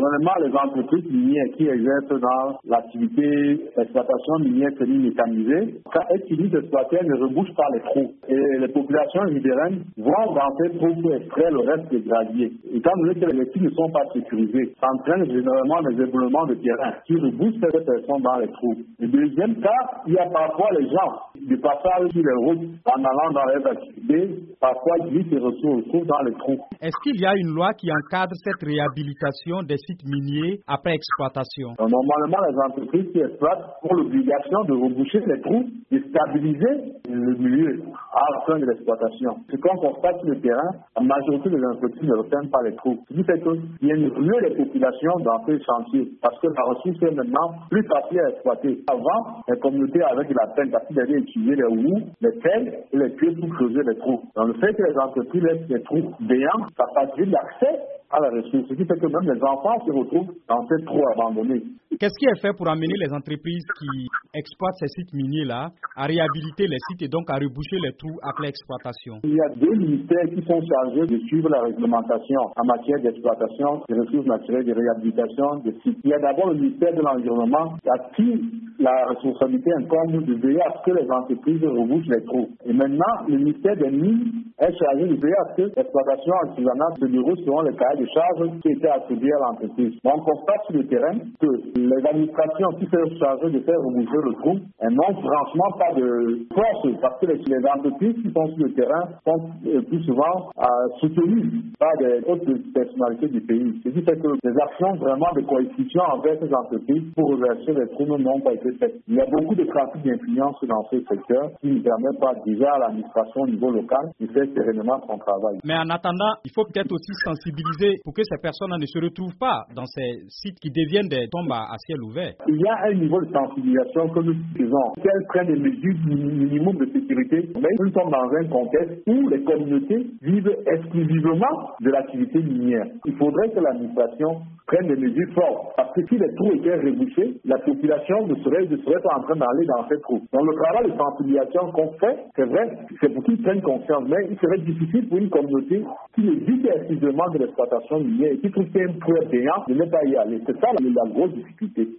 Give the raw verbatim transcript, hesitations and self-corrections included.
Généralement, les entreprises minières qui exercent dans l'activité d'exploitation minière semi-mécanisée, quand elles finissent d'exploiter, elles ne rebouchent pas les trous. Et les populations riveraines vont dans ces trous pour extraire le reste des graviers. Étant donné que les sites ne sont pas sécurisés, ça entraîne généralement des éboulements de terrain qui rebouchent ces personnes dans les trous. Le deuxième cas, il y a parfois les gens du passage sur les routes en allant dans leurs activités, parfois ils se retrouvent dans les trous. Est-ce qu'il y a une loi qui encadre cette réhabilitation des sites miniers après exploitation? Normalement, les entreprises qui exploitent ont l'obligation de reboucher les trous, de stabiliser le milieu à la fin de l'exploitation. Ce qu'on constate sur le terrain, la majorité des entreprises ne referment pas les trous. Ce qui fait qu'il y a une ruée des populations dans ces chantiers parce que la ressource est maintenant plus facile à exploiter. Avant, les communautés avaient de la peine parce qu'ils avaient utilisé les roues, les pelles et les pieds pour creuser les trous. Dans le fait que les entreprises laissent les trous béants, ça facilite l'accès à la ressource, ce qui fait que même les enfants se retrouvent dans ces trous abandonnés. Qu'est-ce qui est fait pour amener les entreprises qui exploitent ces sites miniers-là à réhabiliter les sites et donc à reboucher les trous après exploitation? Il y a deux ministères qui sont chargés de suivre la réglementation en matière d'exploitation des ressources naturelles, de réhabilitation des sites. Il y a d'abord le ministère de l'Environnement à qui la responsabilité incombe de veiller à ce que les entreprises rebouchent les trous. Et maintenant, le ministère des Mines est chargé de veiller à ce que l'exploitation artisanale se déroule selon les cahiers de charges qui étaient attribués à l'entreprise. On constate sur le terrain que les administrations qui sont chargées de faire reboucher le trou, elles n'ont franchement pas de force parce que les, les entreprises qui sont sur le terrain sont euh, plus souvent euh, soutenues par des autres personnalités du pays. Ce qui fait que les actions vraiment de coercition envers ces entreprises pour reverser les trous n'ont pas été faites. Il y a beaucoup de trafic d'influence dans ce secteur qui ne permet pas déjà à l'administration au niveau local de faire sereinement son travail. Mais en attendant, il faut peut-être aussi sensibiliser pour que ces personnes ne se retrouvent pas dans ces sites qui deviennent des tombes à ciel ouvert. Il y a un niveau de sensibilisation que nous faisons. Qu'elles prennent des mesures minimum de sécurité, mais nous sommes dans un contexte où les communautés vivent exclusivement de l'activité minière. Il faudrait que l'administration prenne des mesures fortes. Parce que si les trous étaient rebouchés, la population ne serait, ne serait pas en train d'aller dans ces trous. Donc le travail de sensibilisation qu'on fait, c'est vrai, c'est pour qu'ils prennent conscience. Mais il serait difficile pour une communauté qui vit exclusivement de l'exploitation minière et qui trouve qu'il y a un trou béant de ne pas y aller. C'est ça la, la grosse difficulté.